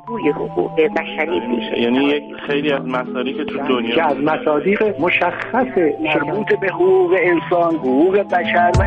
روی حقوق بشری بود. یعنی خیلی از مصادیق تو دنیا که از مصادیق مشخص مربوط به حقوق انسان، حقوق بشر و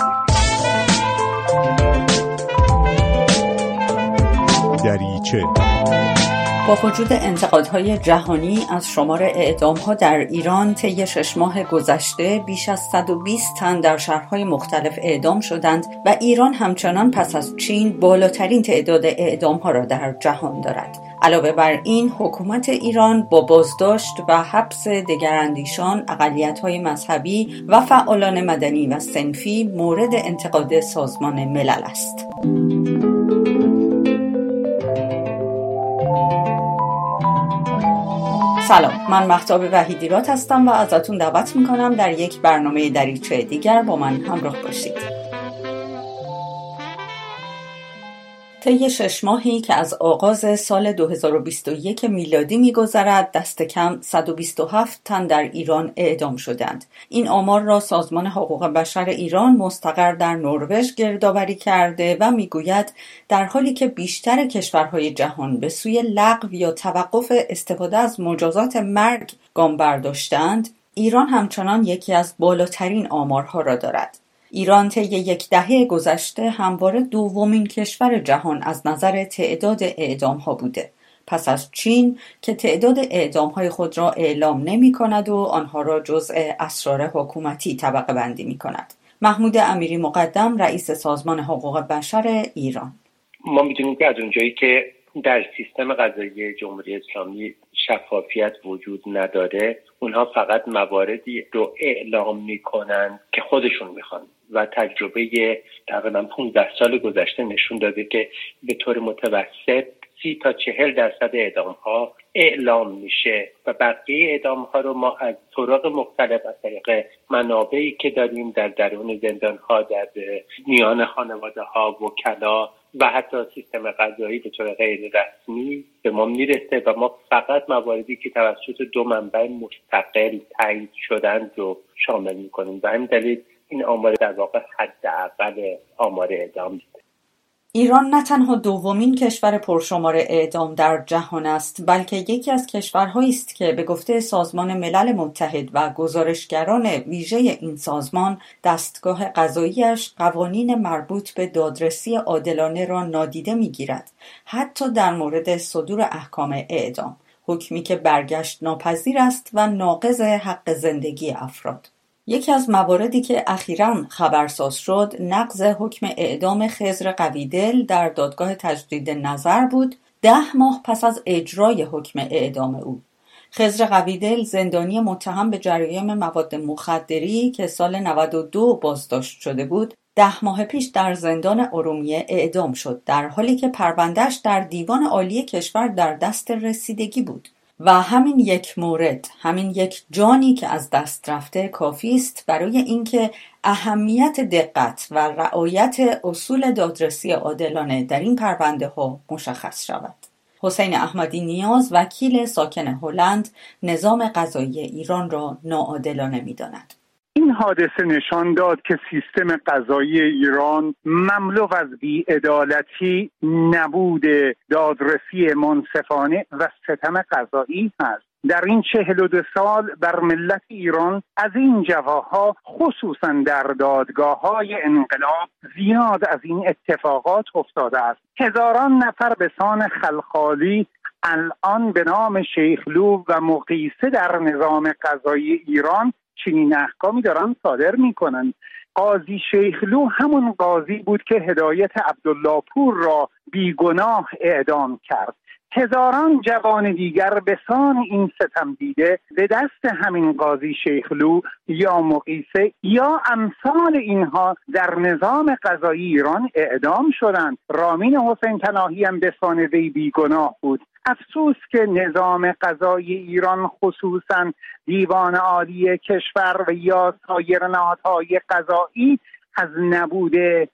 دریچه. با وجود انتقادهای جهانی از شمار اعدام‌ها در ایران طی 6 ماه گذشته بیش از 120 تن در شهرهای مختلف اعدام شدند و ایران همچنان پس از چین بالاترین تعداد اعدام‌ها را در جهان دارد. علاوه بر این، حکومت ایران با بازداشت و حبس دگراندیشان، اقلیت‌های مذهبی و فعالان مدنی و صنفی مورد انتقاد سازمان ملل است. سلام، من مهتاب وحیدیراد هستم و ازتون دعوت میکنم در یک برنامه دریچه دیگر با من همراه باشید. طی 6 ماهی که از آغاز سال 2021 میلادی می‌گذرد، دست کم 127 تن در ایران اعدام شدند. این آمار را سازمان حقوق بشر ایران مستقر در نروژ گردآوری کرده و میگوید در حالی که بیشتر کشورهای جهان به سوی لغو یا توقف استفاده از مجازات مرگ گام برداشتند، ایران همچنان یکی از بالاترین آمارها را دارد. ایران طی یک دهه گذشته همواره دومین کشور جهان از نظر تعداد اعدام‌ها بوده، پس از چین که تعداد اعدام‌های خود را اعلام نمی‌کند و آنها را جزء اسرار حکومتی طبقه بندی می‌کند. محمود امیری مقدم، رئیس سازمان حقوق بشر ایران: ما می‌دونیم که از اونجایی که در سیستم قضایی جمهوری اسلامی شفافیت وجود نداره، اونها فقط مواردی رو اعلام میکنن که خودشون میخوان و تجربه تقریبا 15 سال گذشته نشون داده که به طور متوسط 30 تا 40% اعدام ها اعلام میشه و بقیه اعدام ها رو ما از طرق مختلف، از طریق منابعی که داریم در درون زندان ها، در میان خانواده ها، وکلا و حتی سیستم قضایی به طور غیر رسمی به ما میرسه و ما فقط مواردی که توسط 2 منبع مستقل تایید شدن رو شامل میکنیم و همین دلیل این آمار در واقع حداقل آمار اعدام است. ایران نه تنها دومین کشور پرشمار اعدام در جهان است، بلکه یکی از کشورهایی است که به گفته سازمان ملل متحد و گزارشگران ویژه این سازمان، دستگاه قضاییش قوانین مربوط به دادرسی عادلانه را نادیده می‌گیرد، حتی در مورد صدور احکام اعدام، حکمی که برگشت ناپذیر است و ناقض حق زندگی افراد. یکی از مواردی که اخیراً خبرساز شد، نقض حکم اعدام خضر قویدل در دادگاه تجدید نظر بود 10 ماه پس از اجرای حکم اعدام او. خضر قویدل، زندانی متهم به جرایم مواد مخدری که سال 92 بازداشت شده بود، 10 ماه پیش در زندان ارومیه اعدام شد، در حالی که پرونده‌اش در دیوان عالی کشور در دست رسیدگی بود. و همین یک مورد، همین یک جانی که از دست رفته کافی است برای اینکه اهمیت دقت و رعایت اصول دادرسی عادلانه در این پرونده ها مشخص شود. حسین احمدی نیاز، وکیل ساکن هلند، نظام قضایی ایران را ناعادلانه می‌داند. این حادثه نشان داد که سیستم قضایی ایران مملو از بی‌عدالتی، نبود دادرسی منصفانه و ستم قضایی است. در این 42 سال بر ملت ایران از این جواها، خصوصا در دادگاه‌های انقلاب، زیاد از این اتفاقات افتاده است. هزاران نفر به سان خلخالی الان به نام شیخلو و مقیسه در نظام قضایی ایران چنین احکامی دارن صادر میکنن. قاضی شیخلو همون قاضی بود که هدایت عبدالله پور را بیگناه اعدام کرد. هزاران جوان دیگر به سان این ستم دیده به دست همین قاضی شیخلو یا مقیسه یا امثال اینها در نظام قضایی ایران اعدام شدند. رامین حسین پناهی هم به سان وی بیگناه بود. افسوس که نظام قضایی ایران، خصوصا دیوان عالی کشور و یا سایر نهادهای قضایی، از نبود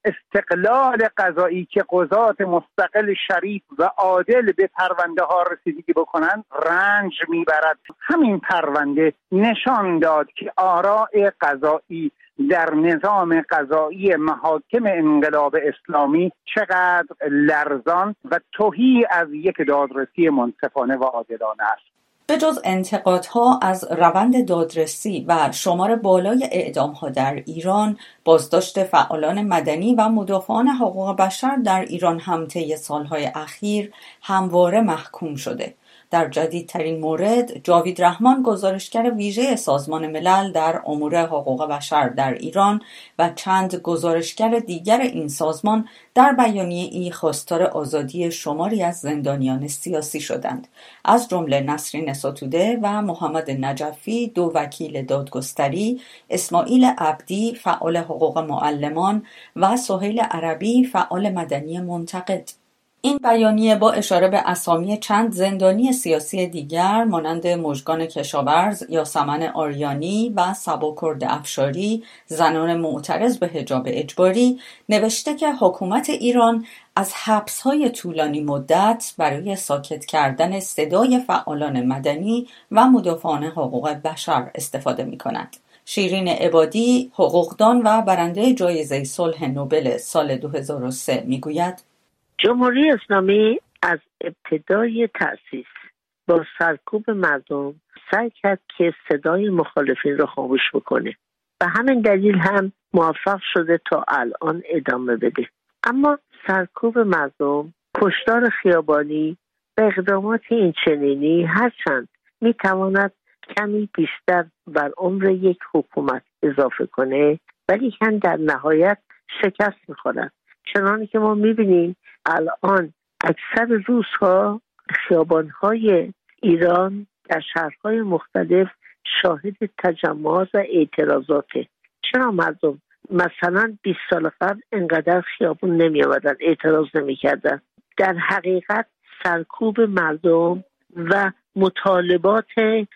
استقلال قضایی که قضات مستقل شریف و عادل به پرونده ها رسیدگی بکنند رنج میبرد. همین پرونده نشان داد که آراء قضایی در نظام قضایی محاکم انقلاب اسلامی چقدر لرزان و تهی از یک دادرسی منصفانه و عادلانه است. به جز انتقادها از روند دادرسی و شمار بالای اعدامها در ایران، بازداشت فعالان مدنی و مدافعان حقوق بشر در ایران هم طی سالهای اخیر همواره محکوم شده. در جدیدترین مورد، جاوید رحمان، گزارشگر ویژه سازمان ملل در امور حقوق بشر در ایران و چند گزارشگر دیگر این سازمان در بیانیه‌ای خواستار آزادی شماری از زندانیان سیاسی شدند، از جمله نسرین ستوده و محمد نجفی، دو وکیل دادگستری، اسماعیل عبدی، فعال حقوق معلمان و سهیل عربی، فعال مدنی منتقد. این بیانیه با اشاره به اسامی چند زندانی سیاسی دیگر مانند مژگان کشاورز، یاسمن آریانی و صبا کرد افشاری، زنان معترض به حجاب اجباری، نوشته که حکومت ایران از حبس‌های طولانی مدت برای ساکت کردن صدای فعالان مدنی و مدافعان حقوق بشر استفاده می‌کند. شیرین عبادی، حقوقدان و برنده جایزه صلح نوبل سال 2003 می‌گوید: جمهوری اسلامی از ابتدای تأسیس با سرکوب مردم سعی کرد که صدای مخالفین را خاموش بکنه و همین دلیل هم موفق شده تا الان ادامه بده. اما سرکوب مردم، کشتار خیابانی و اقدامات این چنینی هرچند میتواند کمی بیشتر بر عمر یک حکومت اضافه کنه، ولی هم در نهایت شکست میخورد. چنانکه که ما میبینیم الان اکثر روزها خیابان‌های ایران در شهرهای مختلف شاهد تجمعات و اعتراضاته. چرا مردم مثلا 20 سال قبل انقدر خیابون نمی آمدن، اعتراض نمی کردن؟ در حقیقت سرکوب مردم و مطالبات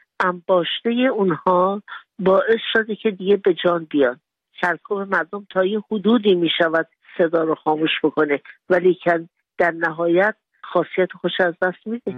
انباشته اونها باعث شده که دیگه به جان بیان. سرکوب مردم تا یه حدودی می شود صدا رو خاموش بکنه، ولی که در نهایت خاصیت خوش از دست میده.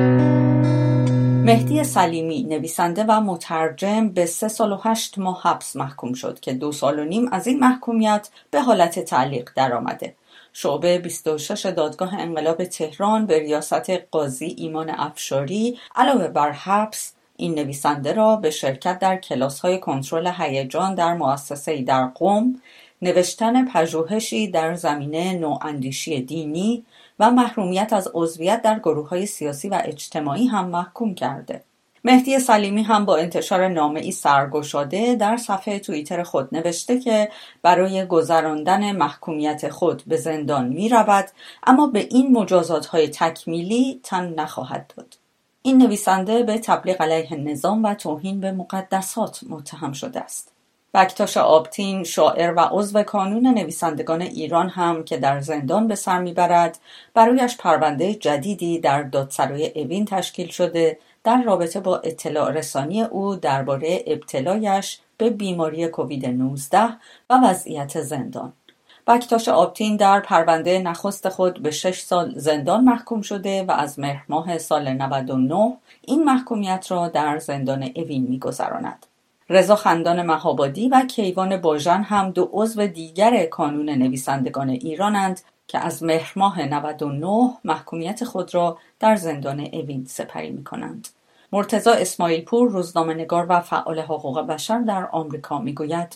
مهدی سلیمی، نویسنده و مترجم، به 3 سال و 8 ماه حبس محکوم شد که 2.5 سال از این محکومیت به حالت تعلیق درآمده. شعبه 26 دادگاه انقلاب تهران به ریاست قاضی ایمان افشاری علاوه بر حبس این نویسنده را به شرکت در کلاس‌های کنترل هیجان در مؤسسه‌ای در قم، نوشتن پژوهشی در زمینه نواندیشی دینی و محرومیت از عضویت در گروه‌های سیاسی و اجتماعی هم محکوم کرده. مهدی سلیمی هم با انتشار نامه‌ای سرگشاده در صفحه توییتر خود نوشته که برای گذراندن محکومیت خود به زندان می‌رود، اما به این مجازات‌های تکمیلی تن نخواهد داد. این نویسنده به تبلیغ علیه نظام و توهین به مقدسات متهم شده است. بکتاش آبتین، شاعر و عضو کانون نویسندگان ایران هم که در زندان به سر میبرد، برایش پرونده جدیدی در دادسرای اوین تشکیل شده در رابطه با اطلاع رسانی او درباره ابتلایش به بیماری کووید 19 و وضعیت زندان. بکتاش آبتین در پرونده نخست خود به 6 سال زندان محکوم شده و از مهر ماه سال 99 این محکومیت را در زندان اوین می‌گذراند. رضا خندان مهابادی و کیوان باژن هم 2 عضو دیگر کانون نویسندگان ایرانند که از مهر ماه 99 محکومیت خود را در زندان اوین سپری می‌کنند. مرتضی اسماعیل پور، روزنامه‌نگار و فعال حقوق بشر در آمریکا می‌گوید: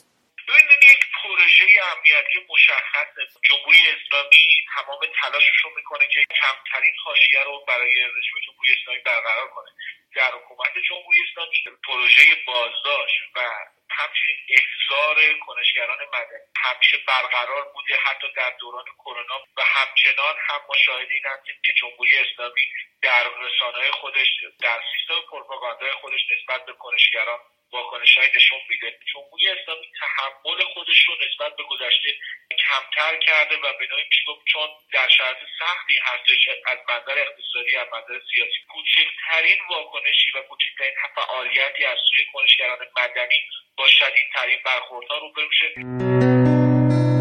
پروژه امنیتی مشخص جمهوری اسلامی تمام تلاشش رو میکنه که کمترین حاشیه رو برای رژیم جمهوری اسلامی برقرار کنه. در حکومت جمهوری اسلامی پروژه بازداشت و همچنین احضار کنشگران مدنی همیشه برقرار بوده، حتی در دوران کرونا، و همچنان هم ما شاهد این هستیم که جمهوری اسلامی در رسانه‌های خودش، در سیستم پروپاگاندای خودش نسبت به کنشگران واکنش‌های نشون میده. جمهوری اسلامی تحمل خودش رو نسبت به گذشته کمتر کرده و به نوعی میشه گفت چون در شرایط سختی هستش از منظر اقتصادی، از منظر سیاسی، کوچکترین واکنشی و کوچکترین فعالیتی از سوی کنشگران مدنی با شدیدترین برخوردها روبرو میشه.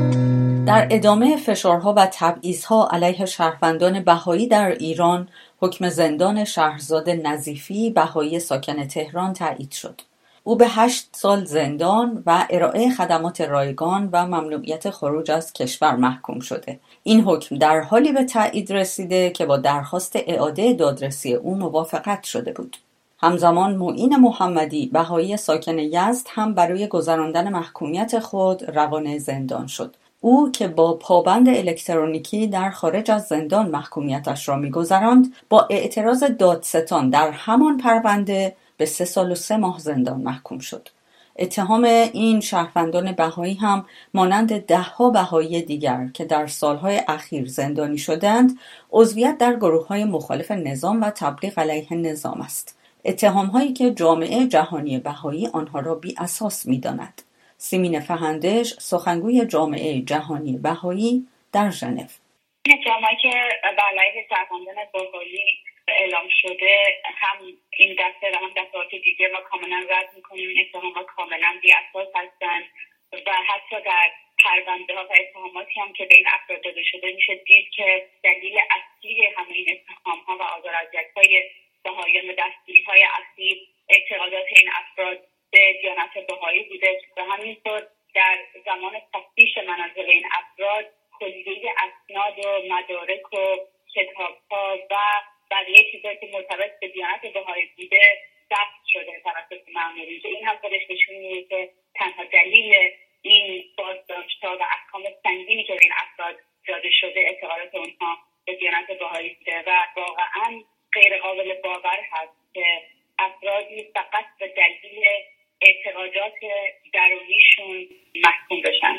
در ادامه فشارها و تبعیض‌ها علیه شهروندان بهایی در ایران، حکم زندان شهرزاد نظیفی بهایی ساکن تهران تایید شد. او به 8 سال زندان و ارائه خدمات رایگان و ممنوعیت خروج از کشور محکوم شده. این حکم در حالی به تایید رسیده که با درخواست اعاده دادرسی او موافقت شده بود. همزمان معین محمدی بهایی ساکن یزد هم برای گذراندن محکومیت خود روانه زندان شد. او که با پابند الکترونیکی در خارج از زندان محکومیتش را می‌گذراند، با اعتراض دادستان در همان پرونده به 3 سال و 3 ماه زندان محکوم شد. اتهام این شهروندان بهایی هم مانند 10 بهایی دیگر که در سالهای اخیر زندانی شدند، عضویت در گروه‌های مخالف نظام و تبلیغ علیه نظام است. اتهام‌هایی که جامعه جهانی بهایی آنها را بی اساس می‌داند. سیمین فهندش، سخنگوی جامعه جهانی بهایی در ژنو: اتهاماتی که به علیه شهروندان بهایی اعلام شده، هم این دسته و هم دفعات دیگه ما کاملا رد می‌کنیم. این اتهامات کاملا بی اساس هستند و حتی در پرونده ها و اتهاماتی هم که به این افراد داده شده میشه دید که دلیل اصلی همه این اتهام‌ها و آزار و اذیت‌های بهاییان و دستگیری‌های اخیر اعتقادات این افراد به دیانت بهایی بوده و همینطور در زمان تفتیش منازل این افراد کلیه اسناد و مدارک و کتاب‌ها و بقیه چیزایی که مرتبط به دیانت بهایی بوده ضبط شده توسط مأمورین. این هم خودش نشون میده که تنها دلیل این بازداشت‌ها و احکام سنگینی که به این افراد داده شده اعتقادات اونها به دیانت بهایی بوده و واقعاً غیر قابل باور هست که افرادی فقط به دلیل اعتقادات درونیشون محکوم بشن.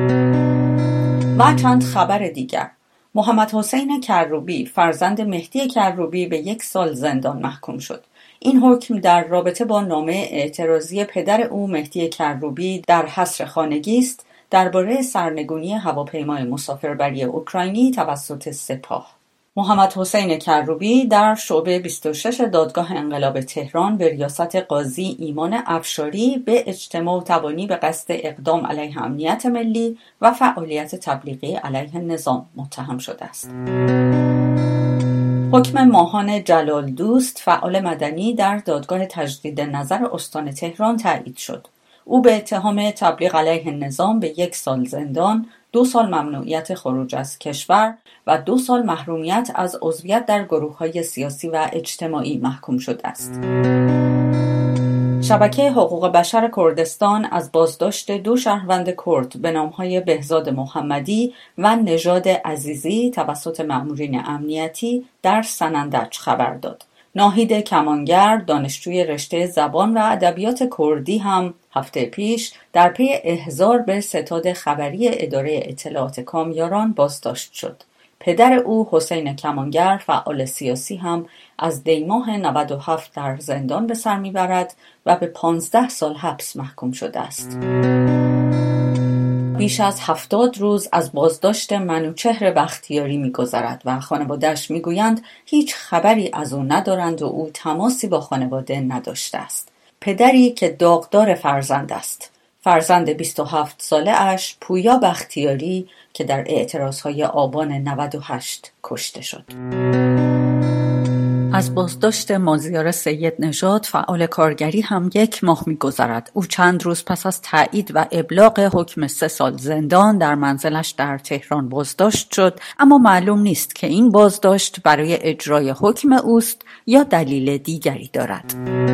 و چند خبر دیگر: محمد حسین کروبی فرزند مهدی کروبی به 1 سال زندان محکوم شد. این حکم در رابطه با نامه اعتراضی پدر او مهدی کروبی در حصر خانگی است درباره سرنگونی هواپیمای مسافربری اوکراینی توسط سپاه. محمد حسین کروبی در شعبه 26 دادگاه انقلاب تهران به ریاست قاضی ایمان افشاری به اجتماع و تبانی به قصد اقدام علیه امنیت ملی و فعالیت تبلیغی علیه نظام متهم شده است. حکم ماهان جلال دوست فعال مدنی در دادگاه تجدید نظر استان تهران تایید شد. او به اتهام تبلیغ علیه نظام به 1 سال زندان، 2 سال ممنوعیت خروج از کشور و 2 سال محرومیت از عضویت در گروه‌های سیاسی و اجتماعی محکوم شده است. شبکه حقوق بشر کردستان از بازداشت 2 شهروند کرد به نام‌های بهزاد محمدی و نژاد عزیزی توسط مأمورین امنیتی در سنندج خبر داد. ناهید کمانگر، دانشجوی رشته زبان و ادبیات کردی، هم هفته پیش در پی احضار به ستاد خبری اداره اطلاعات کامیاران بازداشت شد. پدر او حسین کمانگر، فعال سیاسی، هم از دیماه 97 در زندان به سر میبرد و به 15 سال حبس محکوم شده است. بیش از 70 روز از بازداشت منوچهر بختیاری می‌گذرد و خانواده‌اش می‌گویند هیچ خبری از او ندارند و او تماسی با خانواده نداشته است. پدری که داغدار فرزند است. فرزند 27 ساله اش پویا بختیاری که در اعتراضهای آبان 98 کشته شد. از بازداشت مازیار سید نژاد فعال کارگری هم 1 ماه می‌گذرد. او چند روز پس از تایید و ابلاغ حکم 3 سال زندان در منزلش در تهران بازداشت شد، اما معلوم نیست که این بازداشت برای اجرای حکم اوست یا دلیل دیگری دارد.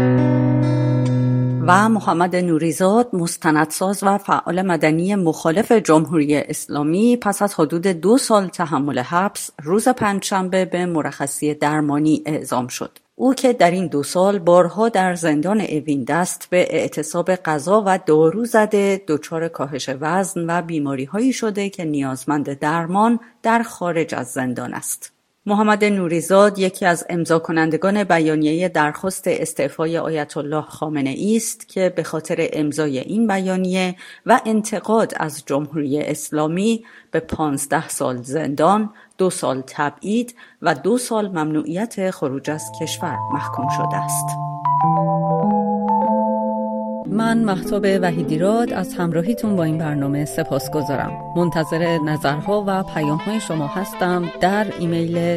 و محمد نوریزاد، مستندساز و فعال مدنی مخالف جمهوری اسلامی، پس از حدود 2 سال تحمل حبس روز پنجشنبه به مرخصی درمانی اعزام شد. او که در این 2 سال بارها در زندان اوین دست به اعتصاب غذا و دارو زده، دچار کاهش وزن و بیماری‌هایی شده که نیازمند درمان در خارج از زندان است. محمد نوریزاد یکی از امضا کنندگان بیانیه درخواست استعفای آیت الله خامنه‌ای است که به خاطر امضای این بیانیه و انتقاد از جمهوری اسلامی به 15 سال زندان، 2 سال تبعید و 2 سال ممنوعیت خروج از کشور محکوم شده است. من مهتاب وحیدیراد از همراهیتون با این برنامه سپاسگزارم. منتظر نظرها و پیام‌های شما هستم در ایمیل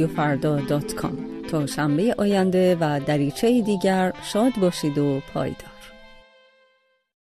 dariche@radiofarda.com. تا شنبه آینده و دریچه دیگر شاد باشید و پایدار.